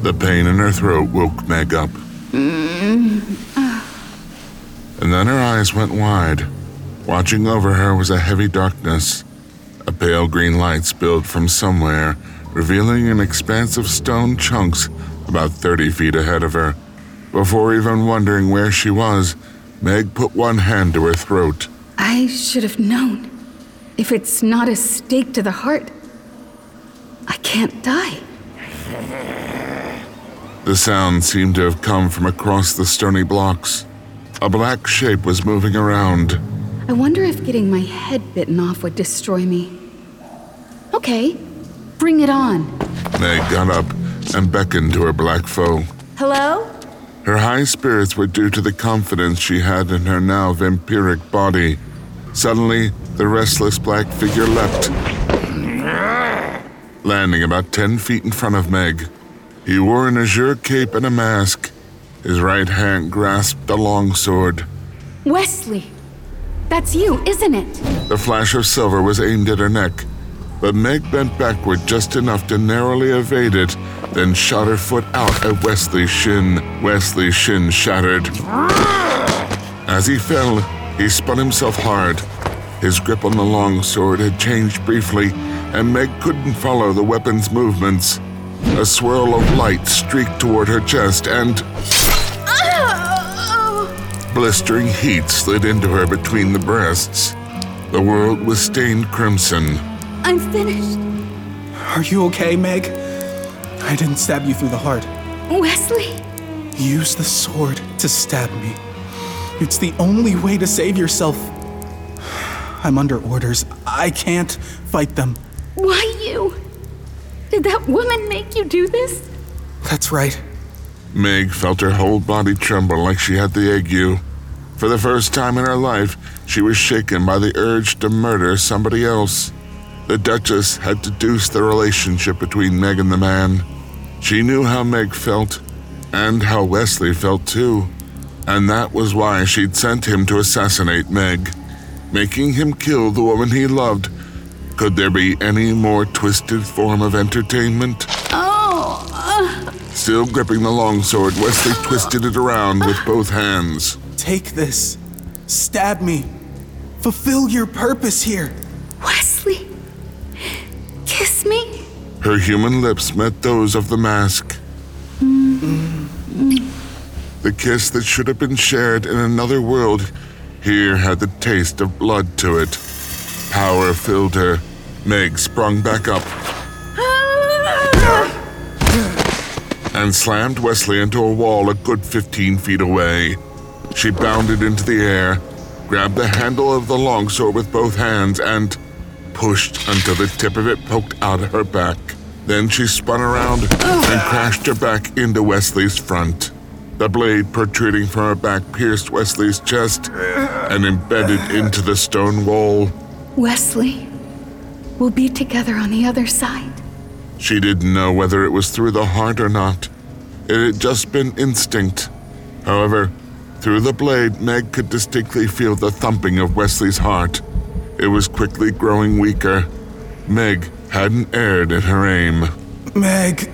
The pain in her throat woke Meg up. And then her eyes went wide. Watching over her was a heavy darkness. A pale green light spilled from somewhere, revealing an expanse of stone chunks about 30 feet ahead of her. Before even wondering where she was, Meg put one hand to her throat. I should have known. If it's not a stake to the heart, I can't die. The sound seemed to have come from across the stony blocks. A black shape was moving around. I wonder if getting my head bitten off would destroy me. Okay, bring it on. Meg got up and beckoned to her black foe. Hello? Her high spirits were due to the confidence she had in her now vampiric body. Suddenly, the restless black figure leapt, landing about 10 feet in front of Meg. He wore an azure cape and a mask. His right hand grasped a longsword. Wesley! That's you, isn't it? The flash of silver was aimed at her neck, but Meg bent backward just enough to narrowly evade it, then shot her foot out at Wesley's shin. Wesley's shin shattered. As he fell, he spun himself hard. His grip on the longsword had changed briefly, and Meg couldn't follow the weapon's movements. A swirl of light streaked toward her chest, and blistering heat slid into her between the breasts. The world was stained crimson. I'm finished. Are you okay, Meg? I didn't stab you through the heart. Wesley? Use the sword to stab me. It's the only way to save yourself. I'm under orders. I can't fight them. Why you? Did that woman make you do this? That's right. Meg felt her whole body tremble like she had the ague. For the first time in her life, she was shaken by the urge to murder somebody else. The Duchess had deduced the relationship between Meg and the man. She knew how Meg felt, and how Wesley felt too. And that was why she'd sent him to assassinate Meg, making him kill the woman he loved. Could there be any more twisted form of entertainment? Still gripping the longsword, Wesley twisted it around with both hands. Take this. Stab me. Fulfill your purpose here. Wesley? Kiss me? Her human lips met those of the mask. The kiss that should have been shared in another world here had the taste of blood to it. Power filled her. Meg sprung back up and slammed Wesley into a wall a good 15 feet away. She bounded into the air, grabbed the handle of the longsword with both hands, and pushed until the tip of it poked out at her back. Then she spun around and crashed her back into Wesley's front. The blade protruding from her back pierced Wesley's chest and embedded into the stone wall. Wesley, we'll be together on the other side. She didn't know whether it was through the heart or not. It had just been instinct. However, through the blade, Meg could distinctly feel the thumping of Wesley's heart. It was quickly growing weaker. Meg hadn't erred in her aim. Meg.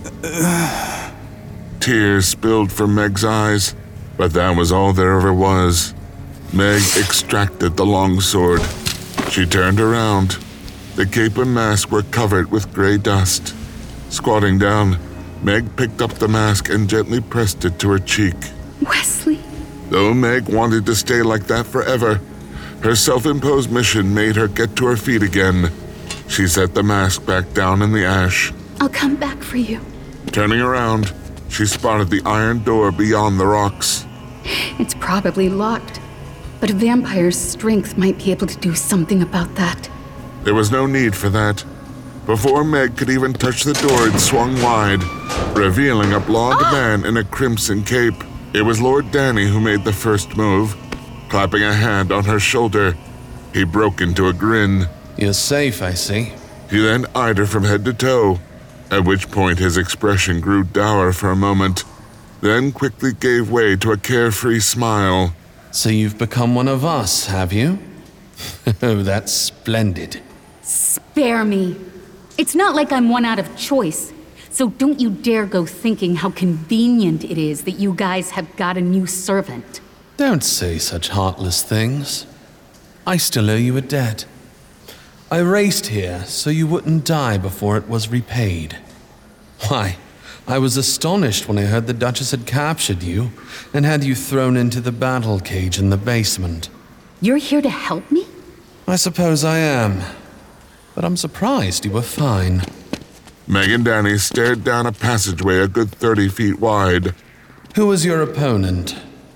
Tears spilled from Meg's eyes, but that was all there ever was. Meg extracted the longsword. She turned around. The cape and mask were covered with gray dust. Squatting down, Meg picked up the mask and gently pressed it to her cheek. Wesley? Though Meg wanted to stay like that forever, her self-imposed mission made her get to her feet again. She set the mask back down in the ash. I'll come back for you. Turning around, she spotted the iron door beyond the rocks. It's probably locked, but a vampire's strength might be able to do something about that. There was no need for that. Before Meg could even touch the door, it swung wide, revealing a blond man in a crimson cape. It was Lord Danny who made the first move. Clapping a hand on her shoulder, he broke into a grin. You're safe, I see. He then eyed her from head to toe, at which point his expression grew dour for a moment, then quickly gave way to a carefree smile. So you've become one of us, have you? Oh, that's splendid. Spare me. It's not like I'm one out of choice. So don't you dare go thinking how convenient it is that you guys have got a new servant. Don't say such heartless things. I still owe you a debt. I raced here so you wouldn't die before it was repaid. Why, I was astonished when I heard the Duchess had captured you and had you thrown into the battle cage in the basement. You're here to help me? I suppose I am, but I'm surprised you were fine. Meg and Danny stared down a passageway a good 30 feet wide. Who was your opponent?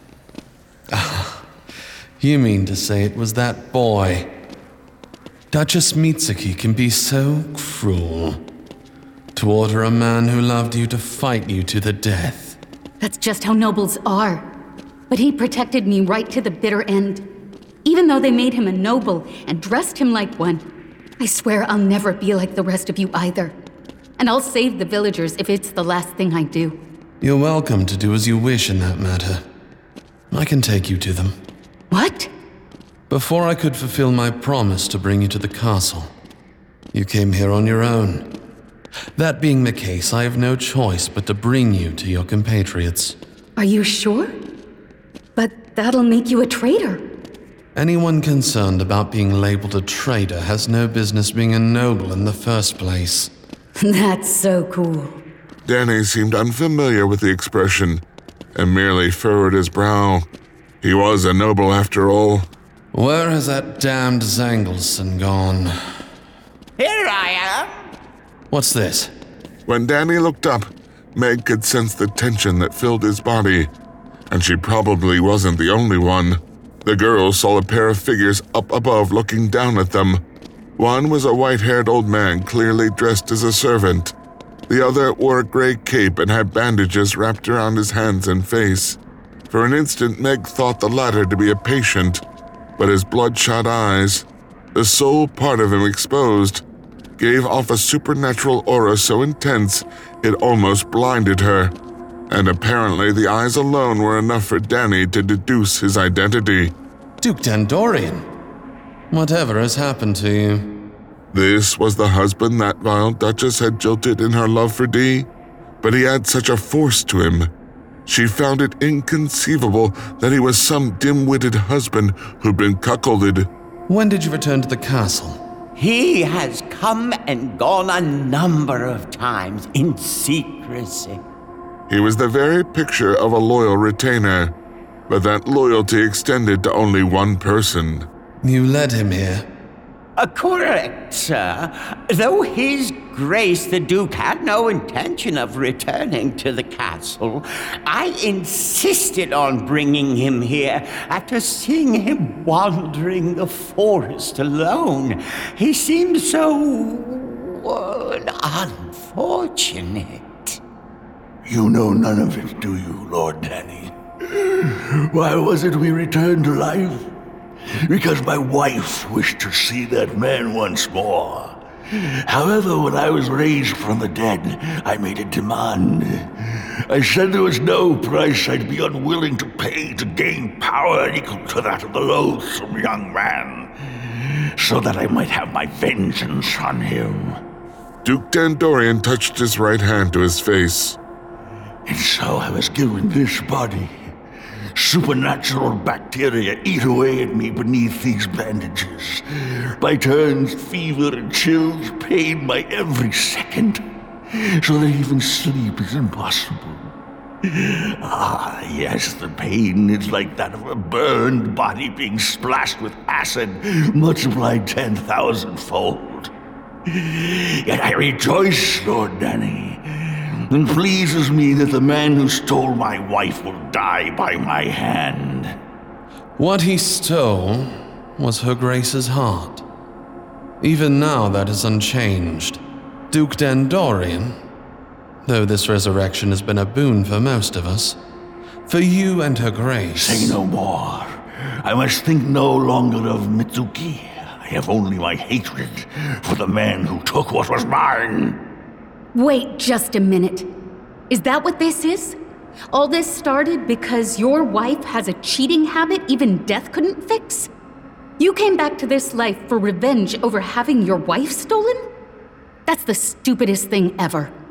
Ah, you mean to say it was that boy? Duchess Mitsuki can be so cruel. To order a man who loved you to fight you to the death. That's just how nobles are. But he protected me right to the bitter end. Even though they made him a noble and dressed him like one, I swear I'll never be like the rest of you either. And I'll save the villagers if it's the last thing I do. You're welcome to do as you wish in that matter. I can take you to them. What? Before I could fulfill my promise to bring you to the castle, you came here on your own. That being the case, I have no choice but to bring you to your compatriots. Are you sure? But that'll make you a traitor. Anyone concerned about being labeled a traitor has no business being a noble in the first place. That's so cool. Danny seemed unfamiliar with the expression and merely furrowed his brow. He was a noble after all. Where has that damned Zangleson gone? Here I am. What's this? When Danny looked up, Meg could sense the tension that filled his body, and she probably wasn't the only one. The girls saw a pair of figures up above looking down at them. One was a white-haired old man clearly dressed as a servant. The other wore a gray cape and had bandages wrapped around his hands and face. For an instant, Meg thought the latter to be a patient, but his bloodshot eyes, the sole part of him exposed, gave off a supernatural aura so intense it almost blinded her. And apparently the eyes alone were enough for Danny to deduce his identity. Duke Dandorian. Whatever has happened to you? This was the husband that vile Duchess had jilted in her love for Dee, but he had such a force to him. She found it inconceivable that he was some dim-witted husband who'd been cuckolded. When did you return to the castle? He has come and gone a number of times in secrecy. He was the very picture of a loyal retainer, but that loyalty extended to only one person. You led him here. Correct, sir. Though His Grace the Duke had no intention of returning to the castle, I insisted on bringing him here after seeing him wandering the forest alone. He seemed so unfortunate. You know none of it, do you, Lord Danny? Why was it we returned to life? Because my wife wished to see that man once more. However, when I was raised from the dead, I made a demand. I said there was no price I'd be unwilling to pay to gain power equal to that of the loathsome young man, so that I might have my vengeance on him. Duke Dandorian touched his right hand to his face. And so I was given this body. Supernatural bacteria eat away at me beneath these bandages. By turns, fever and chills pain my every second, so that even sleep is impossible. Ah, yes, the pain is like that of a burned body being splashed with acid, multiplied 10,000-fold. Yet I rejoice, Lord Danny. It pleases me that the man who stole my wife will die by my hand. What he stole was Her Grace's heart. Even now that is unchanged. Duke Dandorian, though this resurrection has been a boon for most of us, for you and Her Grace. Say no more. I must think no longer of Mitsuki. I have only my hatred for the man who took what was mine. Wait just a minute. Is that what this is? All this started because your wife has a cheating habit even death couldn't fix? You came back to this life for revenge over having your wife stolen? That's the stupidest thing ever.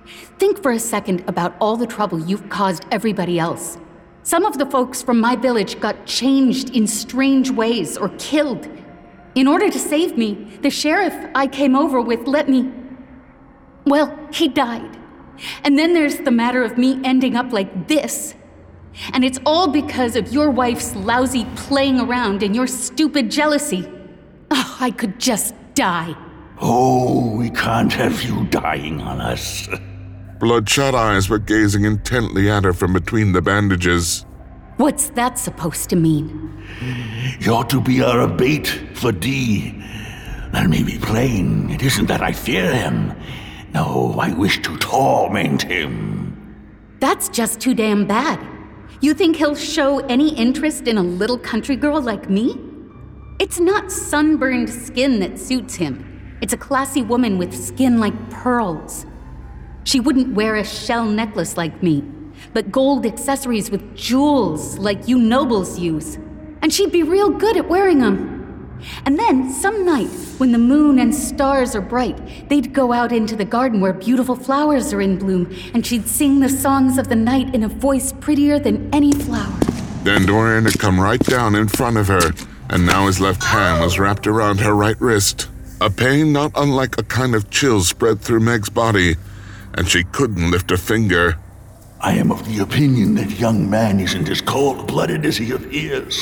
Think for a second about all the trouble you've caused everybody else. Some of the folks from my village got changed in strange ways or killed. In order to save me, the sheriff I came over with let me... Well, he died. And then there's the matter of me ending up like this. And it's all because of your wife's lousy playing around and your stupid jealousy. Oh, I could just die. Oh, we can't have you dying on us. Bloodshot eyes were gazing intently at her from between the bandages. What's that supposed to mean? You're to be our bait for D. Let me be plain. It isn't that I fear him. No, I wish to torment him. That's just too damn bad. You think he'll show any interest in a little country girl like me? It's not sunburned skin that suits him. It's a classy woman with skin like pearls. She wouldn't wear a shell necklace like me, but gold accessories with jewels like you nobles use. And she'd be real good at wearing them. And then, some night, when the moon and stars are bright, they'd go out into the garden where beautiful flowers are in bloom, and she'd sing the songs of the night in a voice prettier than any flower. Dandorian had come right down in front of her, and now his left hand was wrapped around her right wrist. A pain not unlike a kind of chill spread through Meg's body, and she couldn't lift a finger. I am of the opinion that young man isn't as cold-blooded as he appears.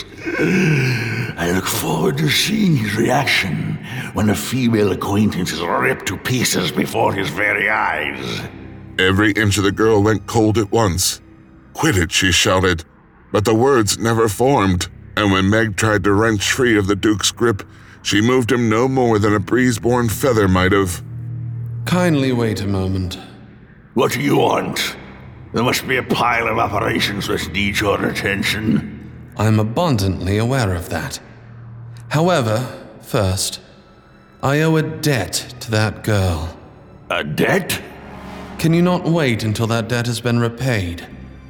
I look forward to seeing his reaction when a female acquaintance is ripped to pieces before his very eyes. Every inch of the girl went cold at once. "Quit it," she shouted, but the words never formed, and when Meg tried to wrench free of the Duke's grip, she moved him no more than a breeze-born feather might have. Kindly wait a moment. What do you want? There must be a pile of operations which need your attention. I'm abundantly aware of that. However, first, I owe a debt to that girl. A debt? Can you not wait until that debt has been repaid?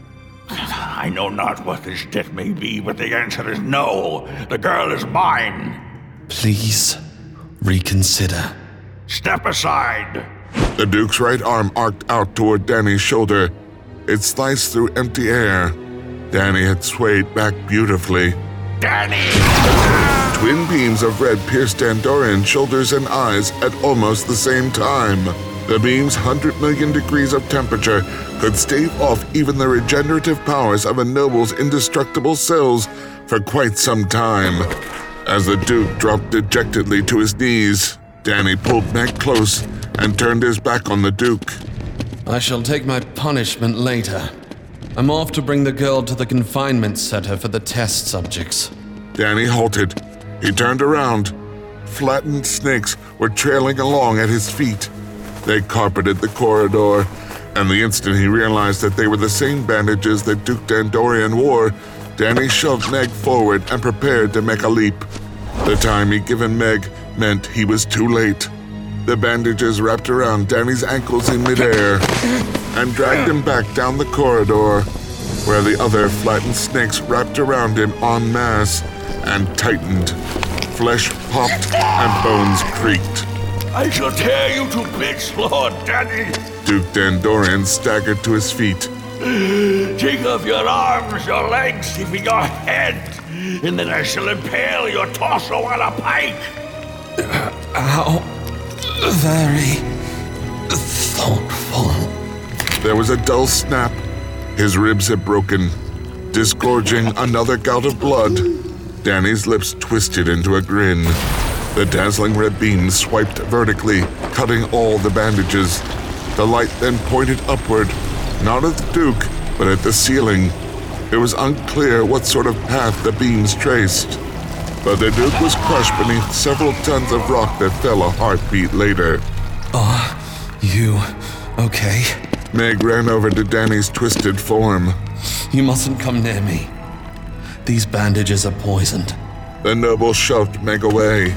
I know not what this debt may be, but the answer is no. The girl is mine. Please, reconsider. Step aside. The Duke's right arm arced out toward Danny's shoulder. It sliced through empty air. Danny had swayed back beautifully. Danny! Twin beams of red pierced Dandorian's shoulders and eyes at almost the same time. The beam's 100 million degrees of temperature could stave off even the regenerative powers of a noble's indestructible cells for quite some time. As the Duke dropped dejectedly to his knees, Danny pulled Meg close and turned his back on the Duke. I shall take my punishment later. I'm off to bring the girl to the confinement center for the test subjects. Danny halted. He turned around. Flattened snakes were trailing along at his feet. They carpeted the corridor, and the instant he realized that they were the same bandages that Duke Dandorian wore, Danny shoved Meg forward and prepared to make a leap. The time he'd given Meg meant he was too late. The bandages wrapped around Danny's ankles in midair and dragged him back down the corridor, where the other flattened snakes wrapped around him en masse and tightened. Flesh popped and bones creaked. I shall tear you to bits, Lord Danny. Duke Dandorian staggered to his feet. Take off your arms, your legs, even your head, and then I shall impale your torso on a pike. How very thoughtful. There was a dull snap. His ribs had broken, disgorging another gout of blood. Danny's lips twisted into a grin. The dazzling red beam swiped vertically, cutting all the bandages. The light then pointed upward, not at the Duke, but at the ceiling. It was unclear what sort of path the beams traced, but the Duke was crushed beneath several tons of rock that fell a heartbeat later. You okay? Meg ran over to Danny's twisted form. You mustn't come near me. These bandages are poisoned. The noble shoved Meg away.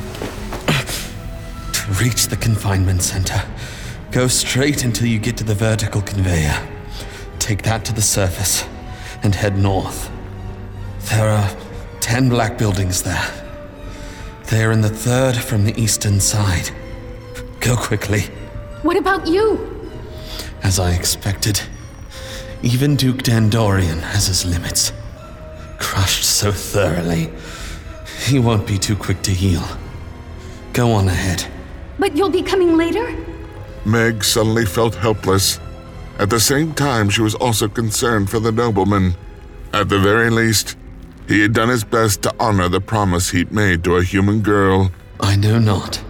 To reach the confinement center, go straight until you get to the vertical conveyor. Take that to the surface and head north. There are 10 black buildings there. They're in the third from the eastern side. Go quickly. What about you? As I expected, even Duke Dandorian has his limits. Crushed so thoroughly, he won't be too quick to heal. Go on ahead. But you'll be coming later? Meg suddenly felt helpless. At the same time, she was also concerned for the nobleman. At the very least, he had done his best to honor the promise he'd made to a human girl. I know not.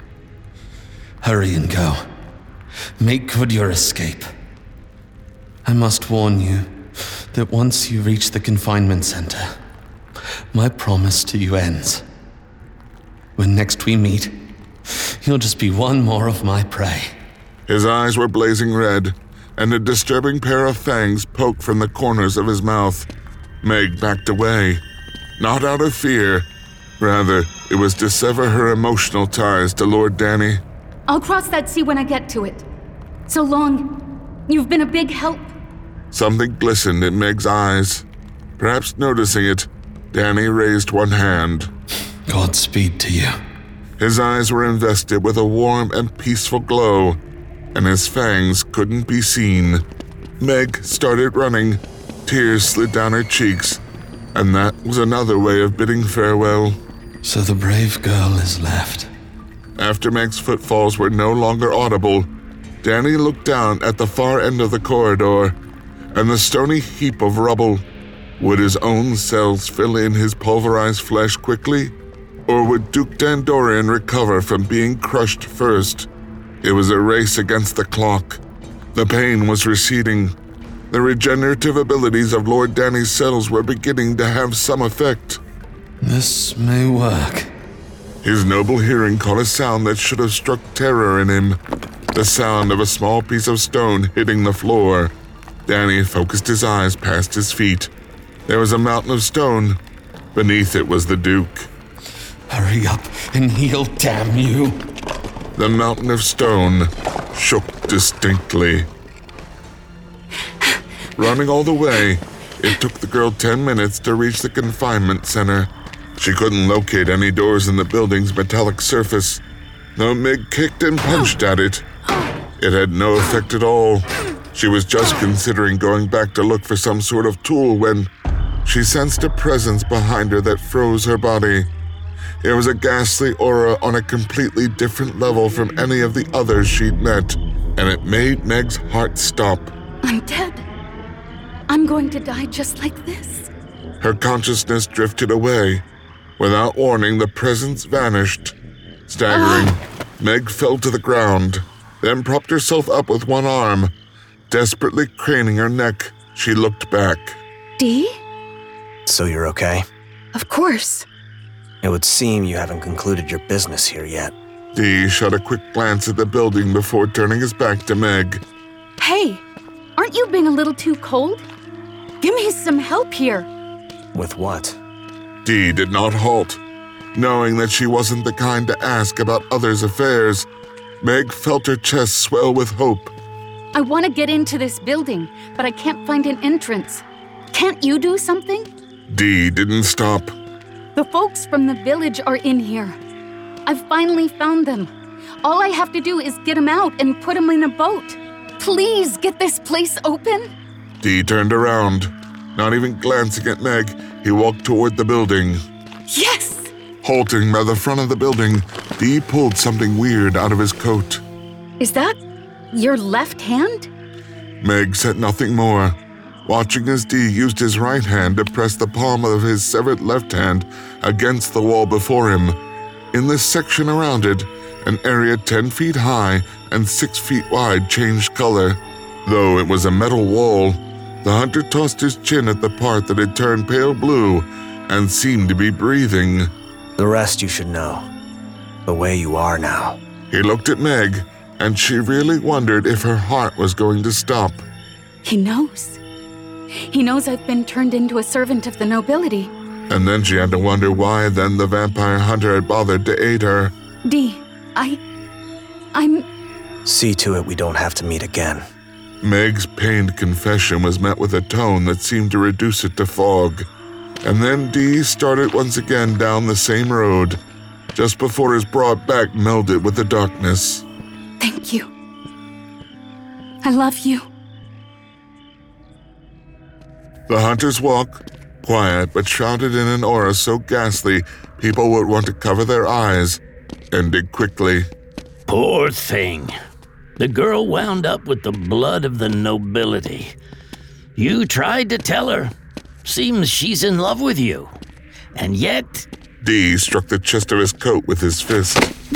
Hurry and go. Make good your escape. I must warn you that once you reach the confinement center, my promise to you ends. When next we meet, you'll just be one more of my prey. His eyes were blazing red, and a disturbing pair of fangs poked from the corners of his mouth. Meg backed away, not out of fear. Rather, it was to sever her emotional ties to Lord Danny. I'll cross that sea when I get to it. So long. You've been a big help. Something glistened in Meg's eyes. Perhaps noticing it, Danny raised one hand. Godspeed to you. His eyes were invested with a warm and peaceful glow, and his fangs couldn't be seen. Meg started running. Tears slid down her cheeks, and that was another way of bidding farewell. So the brave girl is left. After Meg's footfalls were no longer audible, Danny looked down at the far end of the corridor and the stony heap of rubble. Would his own cells fill in his pulverized flesh quickly? Or would Duke Dandorian recover from being crushed first? It was a race against the clock. The pain was receding. The regenerative abilities of Lord Danny's cells were beginning to have some effect. This may work. His noble hearing caught a sound that should have struck terror in him. The sound of a small piece of stone hitting the floor. Danny focused his eyes past his feet. There was a mountain of stone. Beneath it was the Duke. Hurry up and heal, damn you. The mountain of stone shook distinctly. Running all the way, it took the girl 10 minutes to reach the confinement center. She couldn't locate any doors in the building's metallic surface, though Meg kicked and punched at it. It had no effect at all. She was just considering going back to look for some sort of tool when she sensed a presence behind her that froze her body. It was a ghastly aura on a completely different level from any of the others she'd met, and it made Meg's heart stop. I'm dead. I'm going to die just like this. Her consciousness drifted away. Without warning, the presence vanished. Staggering, Meg fell to the ground, then propped herself up with one arm. Desperately craning her neck, she looked back. Dee? So you're okay? Of course. It would seem you haven't concluded your business here yet. Dee shot a quick glance at the building before turning his back to Meg. Hey, aren't you being a little too cold? Give me some help here. With what? Dee did not halt. Knowing that she wasn't the kind to ask about others' affairs, Meg felt her chest swell with hope. I want to get into this building, but I can't find an entrance. Can't you do something? Dee didn't stop. The folks from the village are in here. I've finally found them. All I have to do is get them out and put them in a boat. Please get this place open. Dee turned around. Not even glancing at Meg, he walked toward the building. Yes! Halting by the front of the building, Dee pulled something weird out of his coat. Is that your left hand? Meg said nothing more, watching as Dee used his right hand to press the palm of his severed left hand against the wall before him. In this section around it, an area 10 feet high and 6 feet wide changed color. Though it was a metal wall, the hunter tossed his chin at the part that had turned pale blue and seemed to be breathing. The rest you should know. The way you are now. He looked at Meg, and she really wondered if her heart was going to stop. He knows. He knows I've been turned into a servant of the nobility. And then she had to wonder why then the vampire hunter had bothered to aid her. Dee, I'm... See to it we don't have to meet again. Meg's pained confession was met with a tone that seemed to reduce it to fog. And then Dee started once again down the same road, just before his broad back melded with the darkness. Thank you. I love you. The hunters walk, quiet but shrouded in an aura so ghastly people would want to cover their eyes, ended quickly. Poor thing. The girl wound up with the blood of the nobility. You tried to tell her. Seems she's in love with you. And yet... Dee struck the chest of his coat with his fist.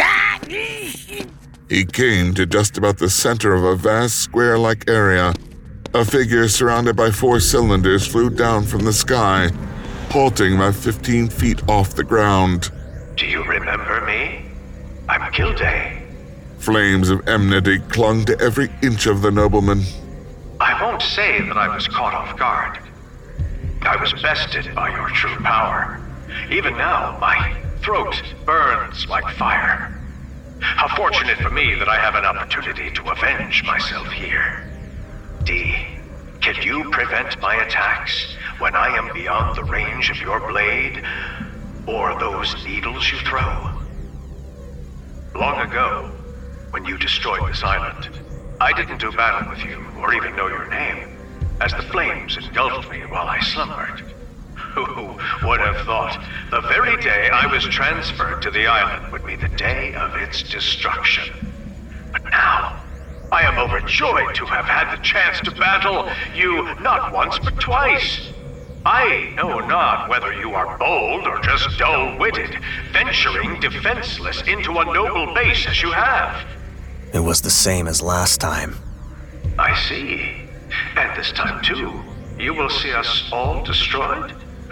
He came to just about the center of a vast square-like area. A figure surrounded by 4 cylinders flew down from the sky, halting about 15 feet off the ground. Do you remember me? I'm Gilday. Flames of enmity clung to every inch of the nobleman. I won't say that I was caught off guard. I was bested by your true power. Even now, my throat burns like fire. How fortunate for me that I have an opportunity to avenge myself here. Dee, can you prevent my attacks when I am beyond the range of your blade or those needles you throw? Long ago, when you destroyed this island, I didn't do battle with you or even know your name, as the flames engulfed me while I slumbered. Who would have thought the very day I was transferred to the island would be the day of its destruction? But now, I am overjoyed to have had the chance to battle you not once but twice. I know not whether you are bold or just dull-witted, venturing defenseless into a noble base as you have. It was the same as last time. I see. And this time too, you will see us all destroyed?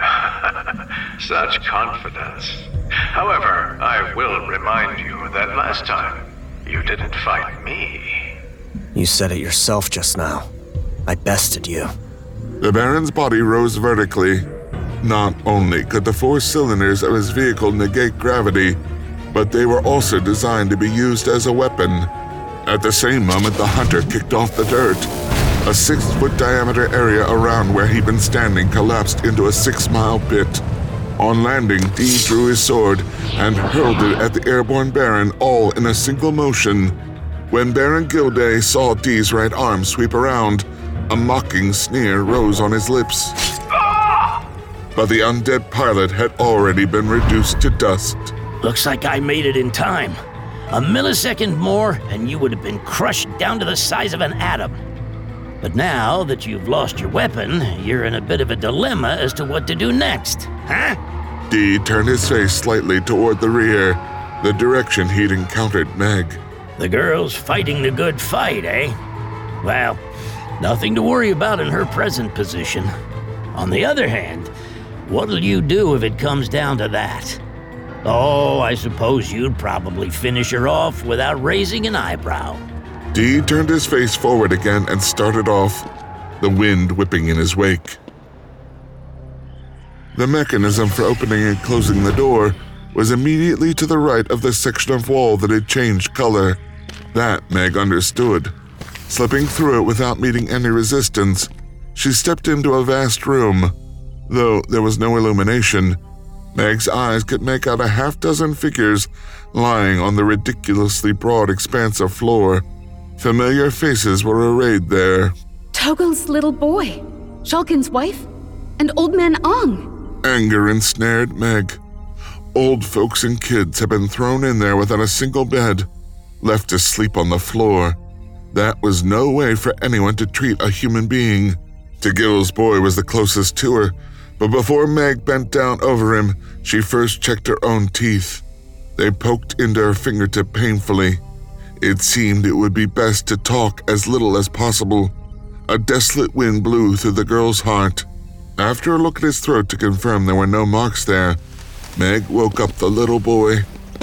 Such confidence. However, I will remind you that last time, you didn't fight me. You said it yourself just now. I bested you. The Baron's body rose vertically. Not only could the 4 cylinders of his vehicle negate gravity, but they were also designed to be used as a weapon. At the same moment, the hunter kicked off the dirt. A 6-foot diameter area around where he'd been standing collapsed into a 6-mile pit. On landing, Dee drew his sword and hurled it at the airborne Baron, all in a single motion. When Baron Gilday saw Dee's right arm sweep around, a mocking sneer rose on his lips. But the undead pilot had already been reduced to dust. Looks like I made it in time. A millisecond more, and you would have been crushed down to the size of an atom. But now that you've lost your weapon, you're in a bit of a dilemma as to what to do next, huh? Dee turned his face slightly toward the rear, the direction he'd encountered Meg. The girl's fighting the good fight, eh? Well, nothing to worry about in her present position. On the other hand, what'll you do if it comes down to that? Oh, I suppose you'd probably finish her off without raising an eyebrow. Dee turned his face forward again and started off, the wind whipping in his wake. The mechanism for opening and closing the door was immediately to the right of the section of wall that had changed color. That Meg understood. Slipping through it without meeting any resistance, she stepped into a vast room. Though there was no illumination, Meg's eyes could make out a half-dozen figures lying on the ridiculously broad expanse of floor. Familiar faces were arrayed there. Togo's little boy, Shulkin's wife, and Old Man Ong. Anger ensnared Meg. Old folks and kids had been thrown in there without a single bed, left to sleep on the floor. That was no way for anyone to treat a human being. Tagil's boy was the closest to her, but before Meg bent down over him, she first checked her own teeth. They poked into her fingertip painfully. It seemed it would be best to talk as little as possible. A desolate wind blew through the girl's heart. After a look at his throat to confirm there were no marks there, Meg woke up the little boy.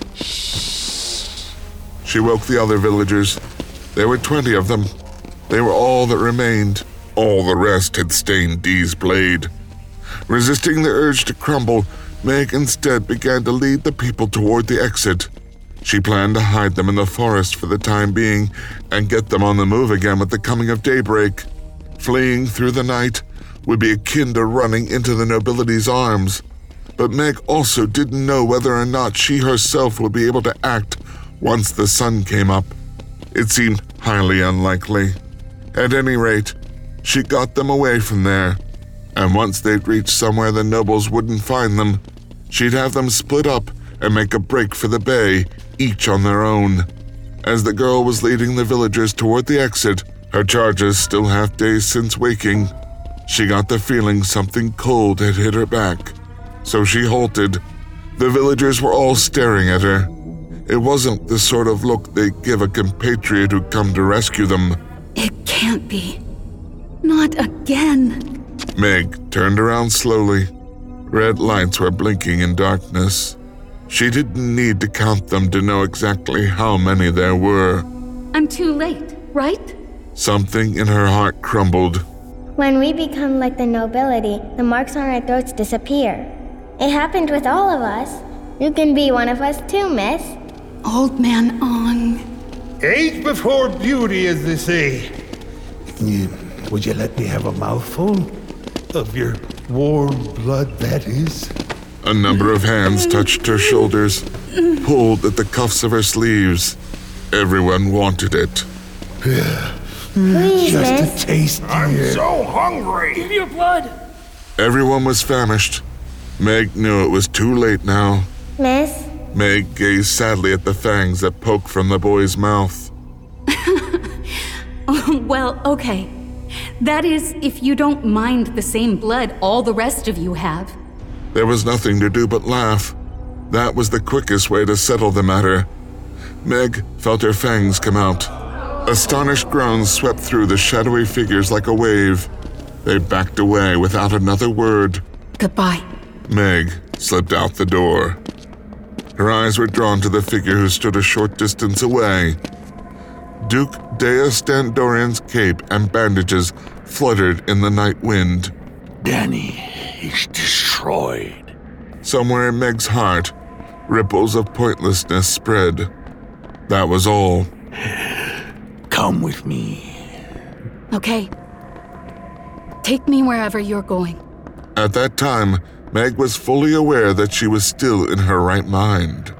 She woke the other villagers. There were 20 of them. They were all that remained. All the rest had stained Dee's blade. Resisting the urge to crumble, Meg instead began to lead the people toward the exit. She planned to hide them in the forest for the time being and get them on the move again with the coming of daybreak. Fleeing through the night would be akin to running into the nobility's arms. But Meg also didn't know whether or not she herself would be able to act once the sun came up. It seemed highly unlikely. At any rate, she got them away from there, and once they'd reached somewhere the nobles wouldn't find them, she'd have them split up and make a break for the bay, each on their own. As the girl was leading the villagers toward the exit, her charges still half dazed since waking, she got the feeling something cold had hit her back. So she halted. The villagers were all staring at her. It wasn't the sort of look they'd give a compatriot who'd come to rescue them. It can't be. Not again. Meg turned around slowly. Red lights were blinking in darkness. She didn't need to count them to know exactly how many there were. I'm too late, right? Something in her heart crumbled. When we become like the nobility, the marks on our throats disappear. It happened with all of us. You can be one of us too, miss. Old Man Ong. Age before beauty, as they say. Would you let me have a mouthful? Of your warm blood, that is. A number of hands touched her shoulders, pulled at the cuffs of her sleeves. Everyone wanted it. Please, Just miss. a taste, I'm dear. so hungry. Give your blood. Everyone was famished. Meg knew it was too late now. Miss? Meg gazed sadly at the fangs that poked from the boy's mouth. Well, okay. That is, if you don't mind the same blood all the rest of you have. There was nothing to do but laugh. That was the quickest way to settle the matter. Meg felt her fangs come out. Astonished groans swept through the shadowy figures like a wave. They backed away without another word. Goodbye. Meg slipped out the door. Her eyes were drawn to the figure who stood a short distance away. Duke Dea Standorian's cape and bandages fluttered in the night wind. Danny is destroyed. Somewhere in Meg's heart, ripples of pointlessness spread. That was all. Come with me. Okay. Take me wherever you're going. At that time, Meg was fully aware that she was still in her right mind.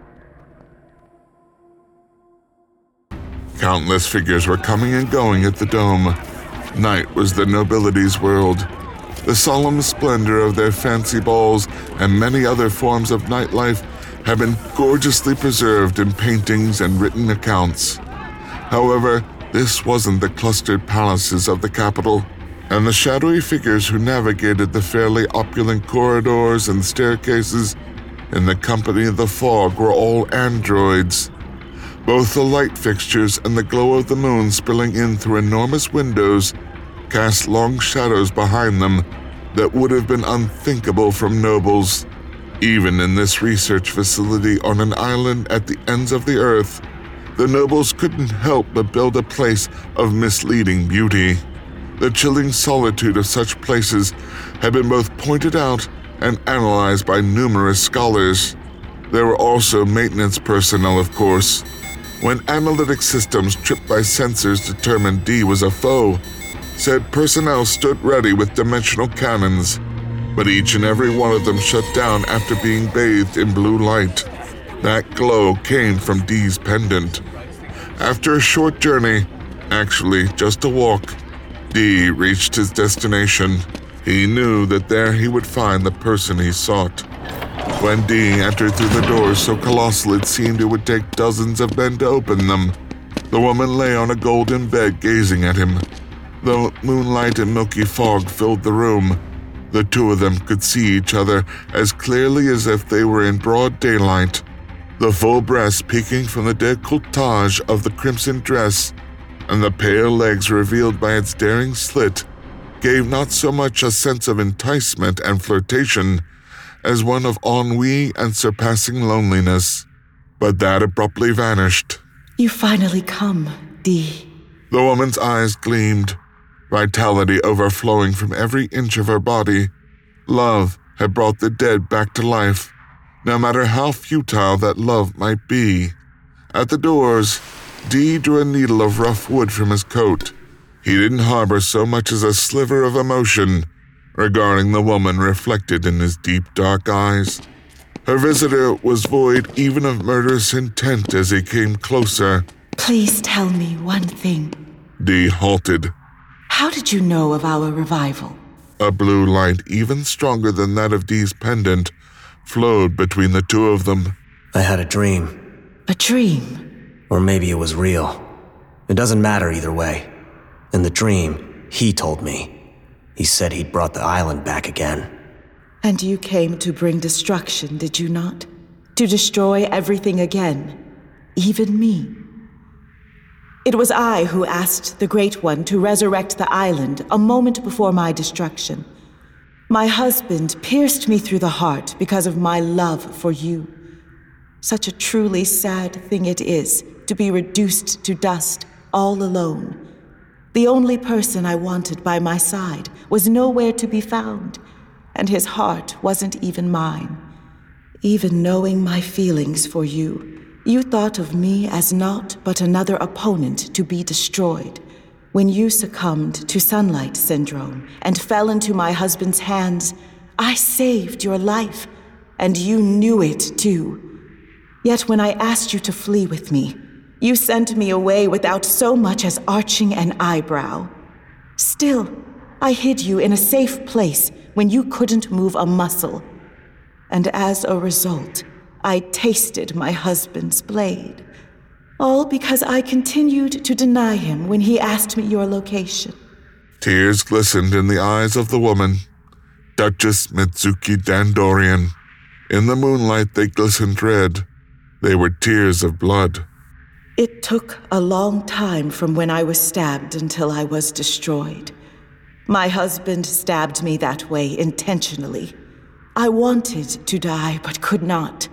Countless figures were coming and going at the dome. Night was the nobility's world. The solemn splendor of their fancy balls and many other forms of nightlife had been gorgeously preserved in paintings and written accounts. However, this wasn't the clustered palaces of the capital, and the shadowy figures who navigated the fairly opulent corridors and staircases in the company of the fog were all androids. Both the light fixtures and the glow of the moon spilling in through enormous windows cast long shadows behind them that would have been unthinkable from nobles. Even in this research facility on an island at the ends of the earth, the nobles couldn't help but build a place of misleading beauty. The chilling solitude of such places had been both pointed out and analyzed by numerous scholars. There were also maintenance personnel, of course. When analytic systems tripped by sensors determined D was a foe, said personnel stood ready with dimensional cannons, but each and every one of them shut down after being bathed in blue light. That glow came from D's pendant. After a short journey, actually just a walk, D reached his destination. He knew that there he would find the person he sought. When D entered through the doors so colossal it seemed it would take dozens of men to open them, the woman lay on a golden bed gazing at him. Though moonlight and milky fog filled the room, the two of them could see each other as clearly as if they were in broad daylight. The full breast peeking from the décolletage of the crimson dress and the pale legs revealed by its daring slit gave not so much a sense of enticement and flirtation as one of ennui and surpassing loneliness. But that abruptly vanished. You finally come, Dee. The woman's eyes gleamed, vitality overflowing from every inch of her body. Love had brought the dead back to life, no matter how futile that love might be. At the doors, Dee drew a needle of rough wood from his coat. He didn't harbor so much as a sliver of emotion regarding the woman reflected in his deep, dark eyes. Her visitor was void even of murderous intent as he came closer. Please tell me one thing. Dee halted. How did you know of our revival? A blue light even stronger than that of Dee's pendant flowed between the two of them. I had a dream. A dream? Or maybe it was real. It doesn't matter either way. In the dream, he told me. He said he'd brought the island back again. And you came to bring destruction, did you not? To destroy everything again, even me. It was I who asked the Great One to resurrect the island a moment before my destruction. My husband pierced me through the heart because of my love for you. Such a truly sad thing it is to be reduced to dust all alone. The only person I wanted by my side was nowhere to be found, and his heart wasn't even mine. Even knowing my feelings for you, you thought of me as naught but another opponent to be destroyed. When you succumbed to Sunlight Syndrome and fell into my husband's hands, I saved your life, and you knew it too. Yet when I asked you to flee with me, you sent me away without so much as arching an eyebrow. Still, I hid you in a safe place when you couldn't move a muscle. And as a result, I tasted my husband's blade. All because I continued to deny him when he asked me your location. Tears glistened in the eyes of the woman, Duchess Mitsuki Dandorian. In the moonlight they glistened red. They were tears of blood. It took a long time from when I was stabbed until I was destroyed. My husband stabbed me that way intentionally. I wanted to die, but could not.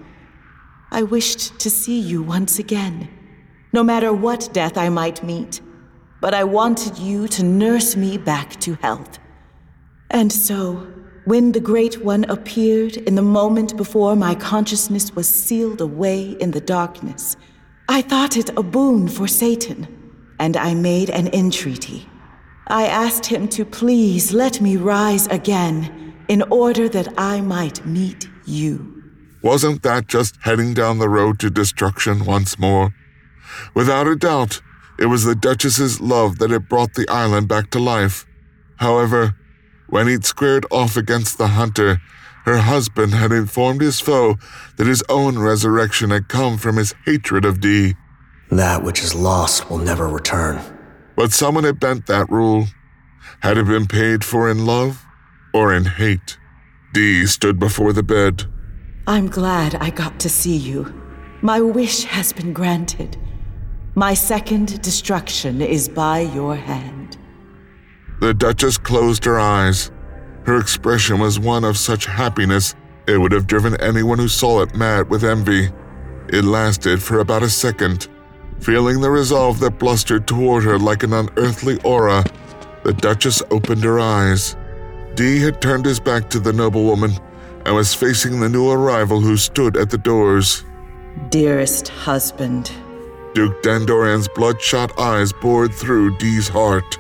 I wished to see you once again, no matter what death I might meet, but I wanted you to nurse me back to health. And so, when the Great One appeared in the moment before my consciousness was sealed away in the darkness, I thought it a boon for Satan, and I made an entreaty. I asked him to please let me rise again in order that I might meet you. Wasn't that just heading down the road to destruction once more? Without a doubt, it was the Duchess's love that had brought the island back to life. However, when he'd squared off against the hunter, her husband had informed his foe that his own resurrection had come from his hatred of Dee. That which is lost will never return. But someone had bent that rule. Had it been paid for in love or in hate? Dee stood before the bed. I'm glad I got to see you. My wish has been granted. My second destruction is by your hand. The Duchess closed her eyes. Her expression was one of such happiness it would have driven anyone who saw it mad with envy. It lasted for about a second. Feeling the resolve that blustered toward her like an unearthly aura, the Duchess opened her eyes. Dee had turned his back to the noblewoman and was facing the new arrival who stood at the doors. Dearest husband. Duke Dandorian's bloodshot eyes bored through Dee's heart.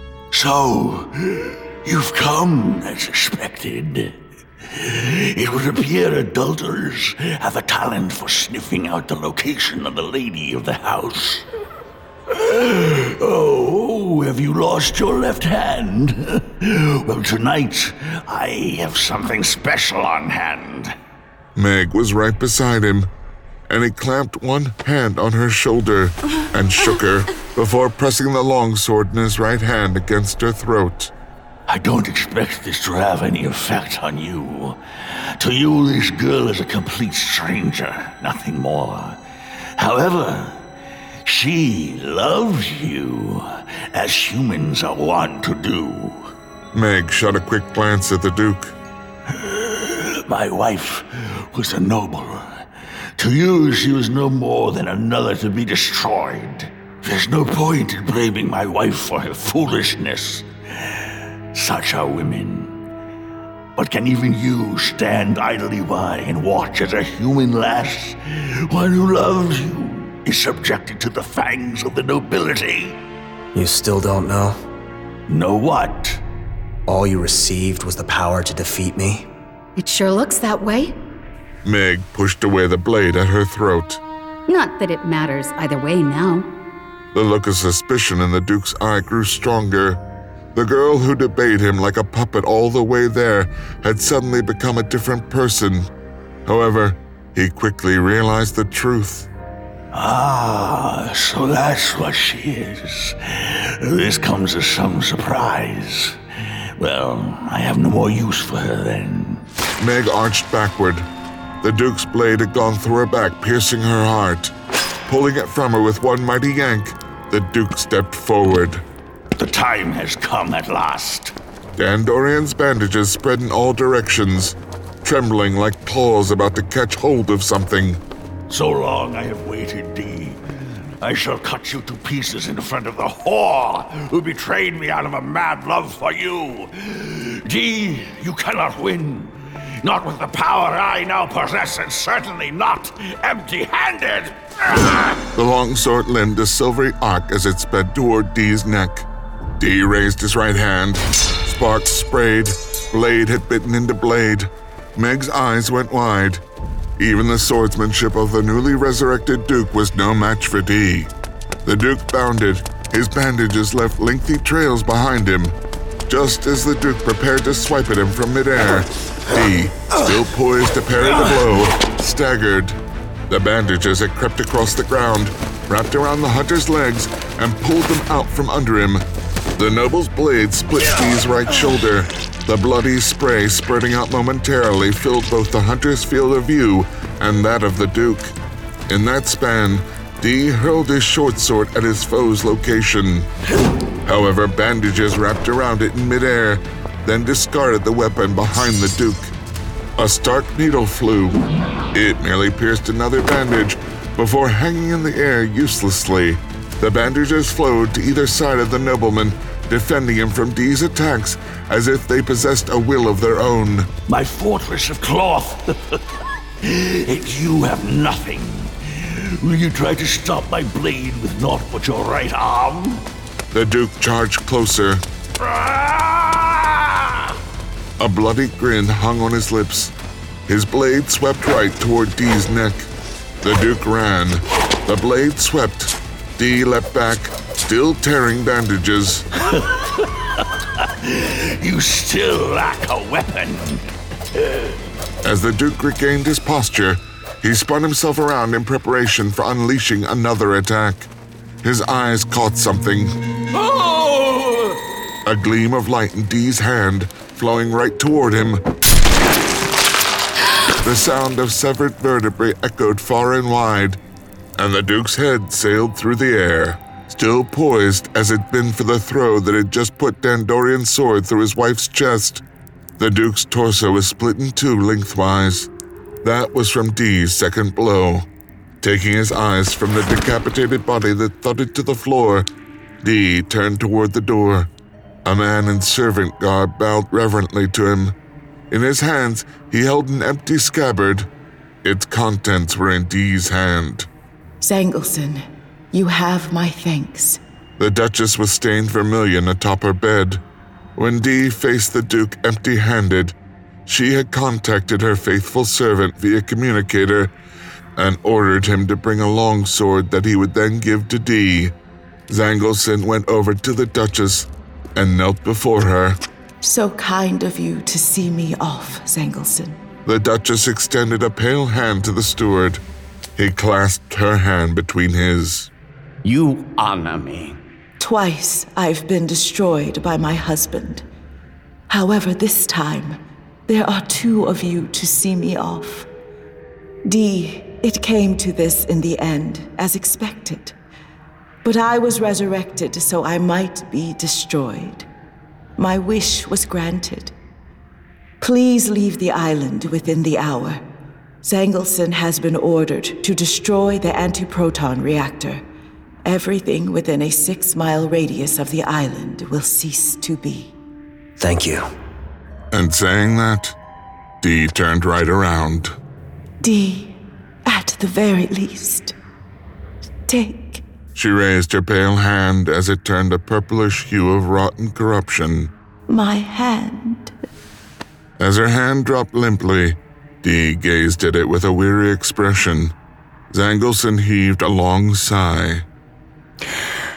So, you've come as expected. It would appear adulterers have a talent for sniffing out the location of the lady of the house. Oh, have you lost your left hand? Well, tonight, I have something special on hand. Meg was right beside him, and he clamped one hand on her shoulder and shook her before pressing the longsword in his right hand against her throat. I don't expect this to have any effect on you. To you, this girl is a complete stranger, nothing more. However, she loves you, as humans are wont to do. Meg shot a quick glance at the Duke. My wife was a noble. To you, she was no more than another to be destroyed. There's no point in blaming my wife for her foolishness. Such are women. But can even you stand idly by and watch as a human lass, one who loves you, is subjected to the fangs of the nobility? You still don't know? Know what? All you received was the power to defeat me? It sure looks that way. Meg pushed away the blade at her throat. Not that it matters either way now. The look of suspicion in the Duke's eye grew stronger. The girl who'd obeyed him like a puppet all the way there had suddenly become a different person. However, he quickly realized the truth. Ah, so that's what she is. This comes as some surprise. Well, I have no more use for her then. Meg arched backward. The Duke's blade had gone through her back, piercing her heart. Pulling it from her with one mighty yank, the Duke stepped forward. The time has come at last. Dandorian's bandages spread in all directions, trembling like claws about to catch hold of something. So long I have waited, Dee. I shall cut you to pieces in front of the whore who betrayed me out of a mad love for you. Dee, you cannot win. Not with the power I now possess, and certainly not empty-handed. The longsword limbed a silvery arc as it sped toward Dee's neck. Dee raised his right hand. Sparks sprayed. Blade had bitten into blade. Meg's eyes went wide. Even the swordsmanship of the newly resurrected Duke was no match for Dee. The Duke bounded. His bandages left lengthy trails behind him. Just as the Duke prepared to swipe at him from midair, Dee, still poised to parry the blow, staggered. The bandages had crept across the ground, wrapped around the hunter's legs, and pulled them out from under him. The noble's blade split Dee's right shoulder. The bloody spray spurting out momentarily filled both the hunter's field of view and that of the Duke. In that span, Dee hurled his short sword at his foe's location. However, bandages wrapped around it in midair, then discarded the weapon behind the Duke. A stark needle flew. It merely pierced another bandage before hanging in the air uselessly. The bandages flowed to either side of the nobleman, defending him from Dee's attacks as if they possessed a will of their own. My fortress of cloth. And you have nothing. Will you try to stop my blade with naught but your right arm? The Duke charged closer. A bloody grin hung on his lips. His blade swept right toward Dee's neck. The Duke ran. The blade swept. Dee leapt back, still tearing bandages. You still lack a weapon. As the Duke regained his posture, he spun himself around in preparation for unleashing another attack. His eyes caught something. Oh! A gleam of light in Dee's hand, flowing right toward him. The sound of severed vertebrae echoed far and wide, and the Duke's head sailed through the air, still poised as it'd been for the throw that had just put Dandorian's sword through his wife's chest. The Duke's torso was split in two lengthwise. That was from Dee's second blow. Taking his eyes from the decapitated body that thudded to the floor, Dee turned toward the door. A man in servant garb bowed reverently to him. In his hands, he held an empty scabbard. Its contents were in Dee's hand. Zangleson, you have my thanks. The Duchess was stained vermilion atop her bed. When Dee faced the Duke empty-handed, she had contacted her faithful servant via communicator and ordered him to bring a longsword that he would then give to Dee. Zangleson went over to the Duchess and knelt before her. So kind of you to see me off, Zangleson. The Duchess extended a pale hand to the steward. He clasped her hand between his. You honor me. Twice I've been destroyed by my husband. However, this time, there are two of you to see me off. Dee, it came to this in the end, as expected. But I was resurrected so I might be destroyed. My wish was granted. Please leave the island within the hour. Zangleson has been ordered to destroy the antiproton reactor. Everything within a 6-mile radius of the island will cease to be. Thank you. And saying that, Dee turned right around. Dee, at the very least, take. She raised her pale hand as it turned a purplish hue of rotten corruption. My hand. As her hand dropped limply, Dee gazed at it with a weary expression. Zangleson heaved a long sigh.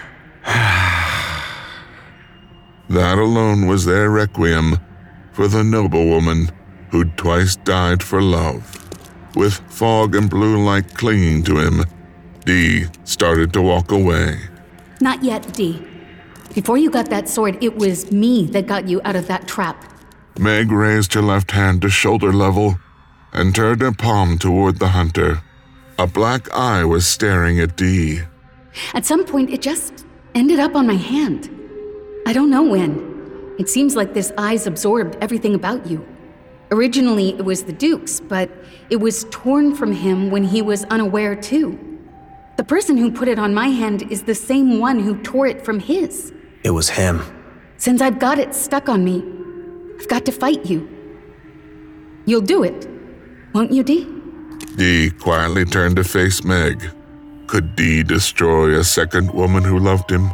That alone was their requiem for the noblewoman who'd twice died for love. With fog and blue light clinging to him, Dee started to walk away. Not yet, Dee. Before you got that sword, it was me that got you out of that trap. Meg raised her left hand to shoulder level and turned her palm toward the hunter. A black eye was staring at Dee. At some point, it just ended up on my hand. I don't know when. It seems like this eye's absorbed everything about you. Originally, it was the Duke's, but it was torn from him when he was unaware too. The person who put it on my hand is the same one who tore it from his. It was him. Since I've got it stuck on me, I've got to fight you. You'll do it, won't you, Dee? Dee quietly turned to face Meg. Could Dee destroy a second woman who loved him?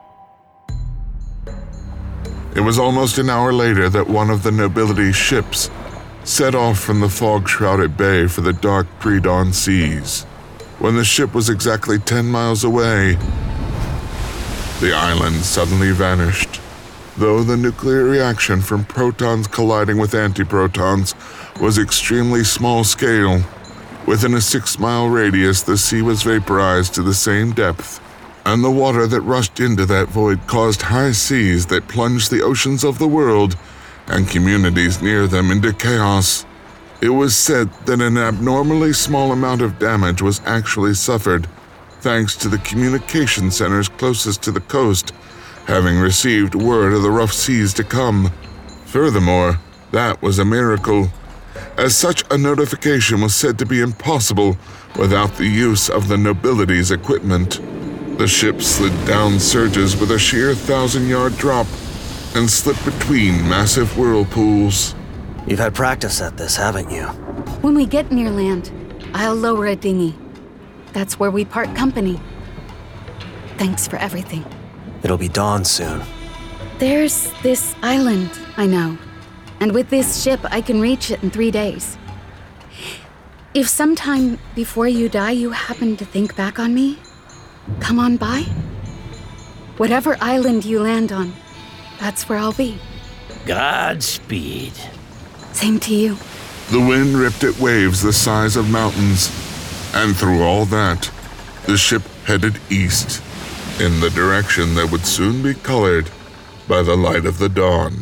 It was almost an hour later that one of the nobility's ships set off from the fog-shrouded bay for the dark pre-dawn seas. When the ship was exactly 10 miles away, the island suddenly vanished. Though the nuclear reaction from protons colliding with antiprotons was extremely small scale, within a 6-mile radius the sea was vaporized to the same depth, and the water that rushed into that void caused high seas that plunged the oceans of the world and communities near them into chaos. It was said that an abnormally small amount of damage was actually suffered, thanks to the communication centers closest to the coast having received word of the rough seas to come. Furthermore, that was a miracle, as such a notification was said to be impossible without the use of the nobility's equipment. The ship slid down surges with a sheer 1,000-yard drop and slipped between massive whirlpools. You've had practice at this, haven't you? When we get near land, I'll lower a dinghy. That's where we part company. Thanks for everything. It'll be dawn soon. There's this island, I know. And with this ship, I can reach it in 3 days. If sometime before you die you happen to think back on me, come on by. Whatever island you land on, that's where I'll be. Godspeed. Same to you. The wind ripped at waves the size of mountains, and through all that, the ship headed east, in the direction that would soon be colored by the light of the dawn.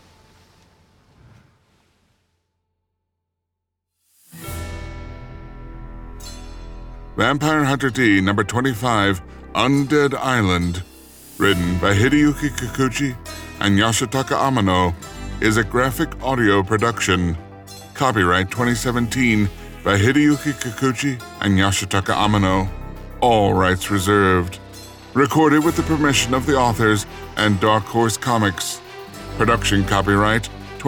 Vampire Hunter D, number 25, Undead Island, written by Hideyuki Kikuchi and Yoshitaka Amano, is a graphic audio production. Copyright 2017 by Hideyuki Kikuchi and Yoshitaka Amano. All rights reserved. Recorded with the permission of the authors and Dark Horse Comics. Production copyright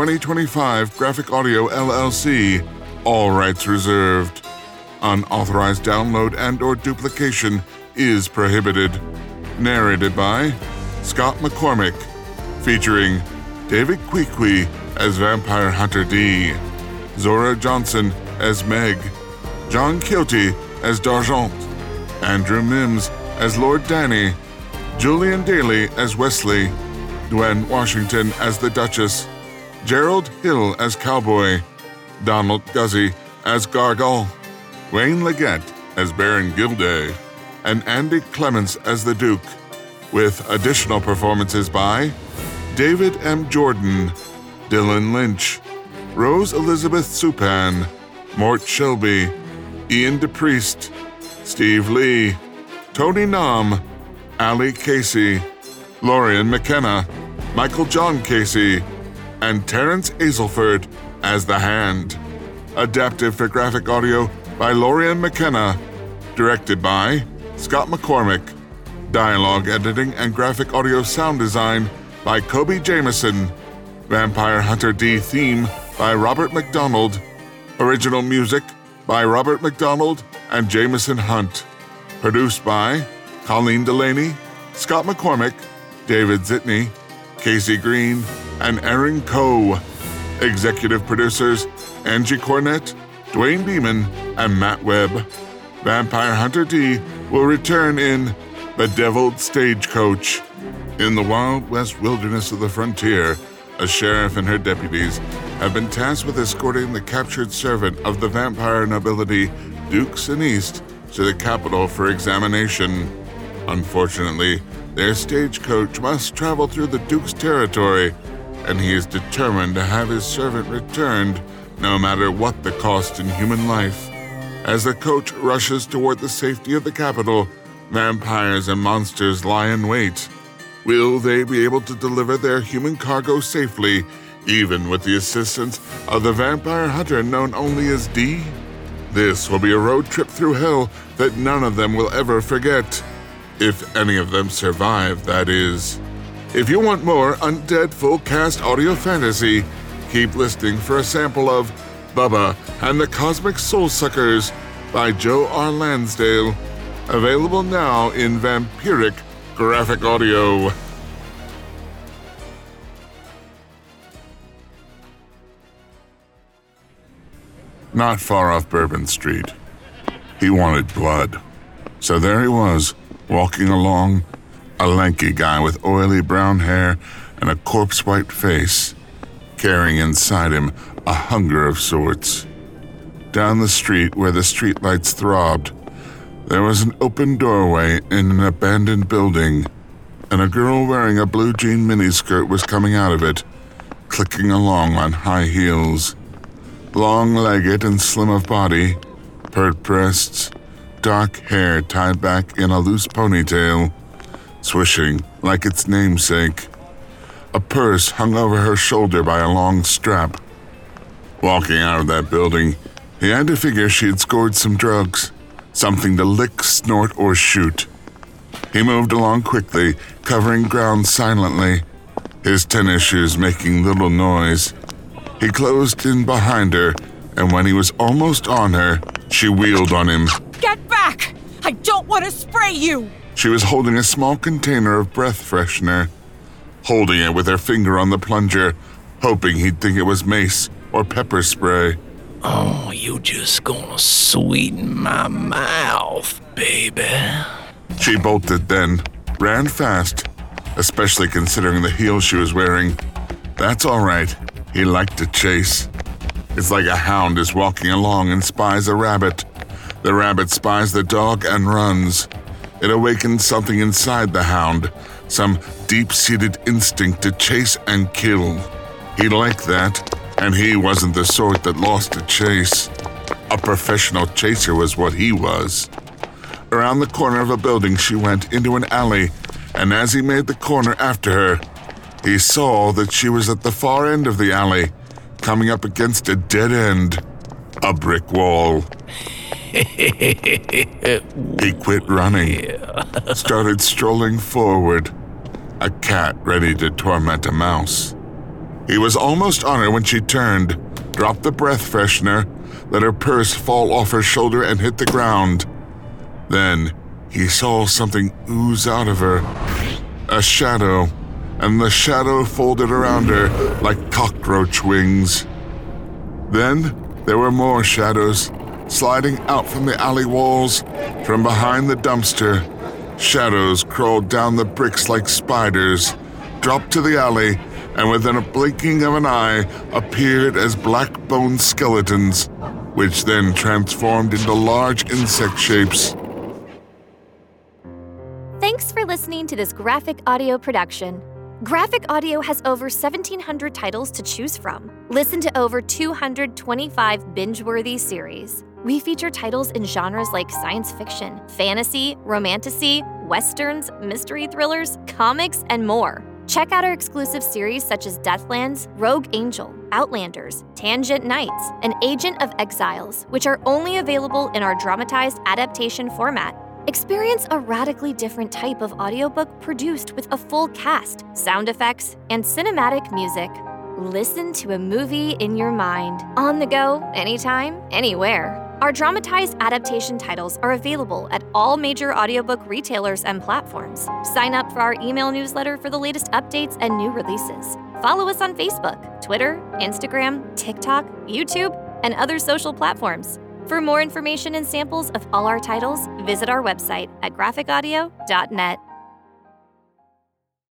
2025 Graphic Audio LLC. All rights reserved. Unauthorized download and/or duplication is prohibited. Narrated by Scott McCormick, featuring David Kwikwi as Vampire Hunter D, Zora Johnson as Meg, John Quixote as D'Argent, Andrew Mims as Lord Danny, Julian Daly as Wesley, Dwayne Washington as the Duchess, Gerald Hill as Cowboy, Donald Guzzi as Gargal, Wayne Leggett as Baron Gilday, and Andy Clements as the Duke, with additional performances by David M. Jordan, Dylan Lynch, Rose Elizabeth Supan, Mort Shelby, Ian DePriest, Steve Lee, Tony Nam, Ali Casey, Lorian McKenna, Michael John Casey, and Terrence Azelford as the Hand. Adapted for graphic audio by Lorian McKenna. Directed by Scott McCormick. Dialogue editing and graphic audio sound design by Kobe Jameson. Vampire Hunter D theme by Robert McDonald. Original music by Robert McDonald and Jameson Hunt. Produced by Colleen Delaney, Scott McCormick, David Zitney, Casey Green, and Aaron Coe. Executive producers Angie Cornett, Dwayne Beeman, and Matt Webb. Vampire Hunter D will return in Bedeviled Stagecoach. In the Wild West wilderness of the frontier, a sheriff and her deputies have been tasked with escorting the captured servant of the vampire nobility, Duke Siniste, to the capital for examination. Unfortunately, their stagecoach must travel through the Duke's territory, and he is determined to have his servant returned, no matter what the cost in human life. As the coach rushes toward the safety of the capital, vampires and monsters lie in wait. Will they be able to deliver their human cargo safely, even with the assistance of the vampire hunter known only as D? This will be a road trip through hell that none of them will ever forget. If any of them survive, that is. If you want more Undead Full Cast audio fantasy, keep listening for a sample of Bubba and the Cosmic Soul Suckers by Joe R. Lansdale, available now in vampiric graphic audio. Not far off Bourbon Street. He wanted blood. So there he was, walking along, a lanky guy with oily brown hair and a corpse-white face, carrying inside him a hunger of sorts. Down the street where the streetlights throbbed, there was an open doorway in an abandoned building, and a girl wearing a blue jean miniskirt was coming out of it, clicking along on high heels. Long-legged and slim of body, pert breasts, dark hair tied back in a loose ponytail, swishing like its namesake. A purse hung over her shoulder by a long strap. Walking out of that building, he had to figure she had scored some drugs, something to lick, snort, or shoot. He moved along quickly, covering ground silently, his tennis shoes making little noise. He closed in behind her, and when he was almost on her, she wheeled on him. Get back! I don't want to spray you! She was holding a small container of breath freshener, holding it with her finger on the plunger, hoping he'd think it was mace or pepper spray. Oh, you just gonna sweeten my mouth, baby. She bolted then, ran fast, especially considering the heels she was wearing. That's all right. He liked to chase. It's like a hound is walking along and spies a rabbit. The rabbit spies the dog and runs. It awakens something inside the hound, some deep-seated instinct to chase and kill. He liked that, and he wasn't the sort that lost a chase. A professional chaser was what he was. Around the corner of a building she went into an alley, and as he made the corner after her, he saw that she was at the far end of the alley, coming up against a dead end, a brick wall. He quit running, started strolling forward, a cat ready to torment a mouse. He was almost on her when she turned, dropped the breath freshener, let her purse fall off her shoulder and hit the ground. Then he saw something ooze out of her, a shadow, and the shadow folded around her like cockroach wings. Then there were more shadows, sliding out from the alley walls, from behind the dumpster. Shadows crawled down the bricks like spiders, dropped to the alley, and within a blinking of an eye appeared as black bone skeletons, which then transformed into large insect shapes. Thanks for listening to this graphic audio production. Graphic Audio has over 1,700 titles to choose from. Listen to over 225 binge-worthy series. We feature titles in genres like science fiction, fantasy, romantasy, westerns, mystery thrillers, comics, and more. Check out our exclusive series such as Deathlands, Rogue Angel, Outlanders, Tangent Knights, and Agent of Exiles, which are only available in our dramatized adaptation format. Experience a radically different type of audiobook produced with a full cast, sound effects, and cinematic music. Listen to a movie in your mind, on the go, anytime, anywhere. Our dramatized adaptation titles are available at all major audiobook retailers and platforms. Sign up for our email newsletter for the latest updates and new releases. Follow us on Facebook, Twitter, Instagram, TikTok, YouTube, and other social platforms. For more information and samples of all our titles, visit our website at graphicaudio.net.